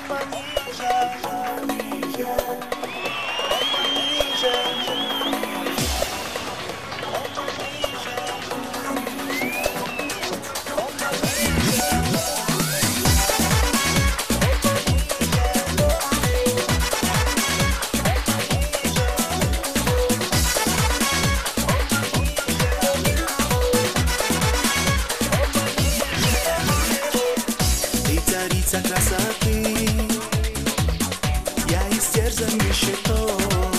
Царица красоты, я истерзан нищетой,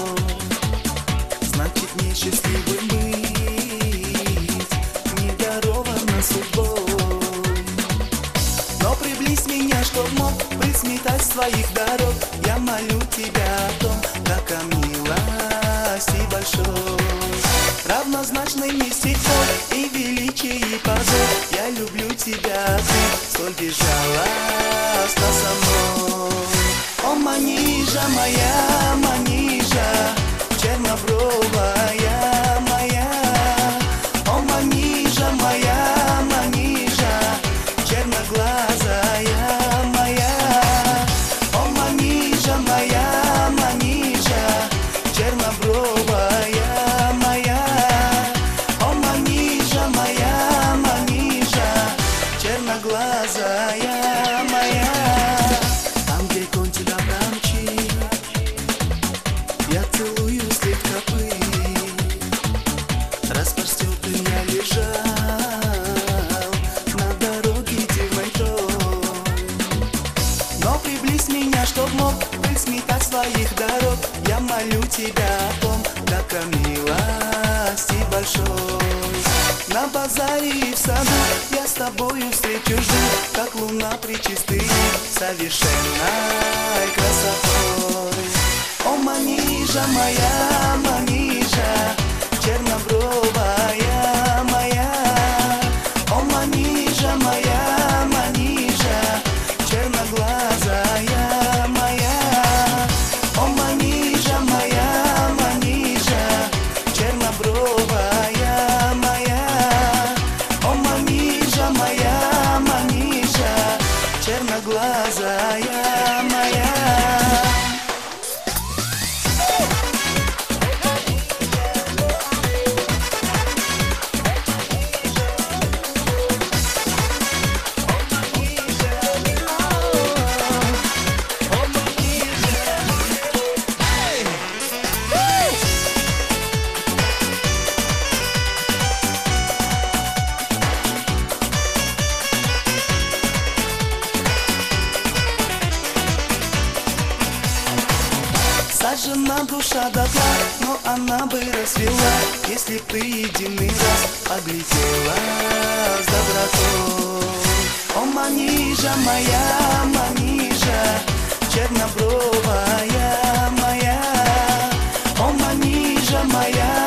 значит мне счастливым быть не даровано судьбой. Но приблизь меня, чтоб мог присметать своих дорог. Я молю тебя о том, как о милости большой, равнозначной мне стихой и величие, и позор. Я люблю тебя, ты столь безжалостна со мной. О, Манижа моя, Манижа, чернобровая моя. О, Манижа моя, Манижа, черноглазая моя. О, Манижа моя, Манижа, чернобровая моя. О, Манижа моя, Манижа, черноглазая моя. Там, где конь тебя промчит, я целую след копыт. Распростертый я лежал на дороге дивной той. Но приблизь меня, чтоб мог присметать своих дорог. Я молю тебя о том, как о милости большой. На базаре и в саду я с тобою встречу жду, как луна пречистой совершенной красотой. О, Манижа моя, Манижа, чернобровая моя. О, Манижа моя, Манижа, черноглазая моя. О, Манижа моя, Манижа, чернобровая моя. О, Манижа моя, Манижа, черноглазая моя. Сожжена душа дотла, но она бы расцвела, если б ты единый раз оглядела с добротой. О, Манижа моя, Манижа, чернобровая моя. О, Манижа моя,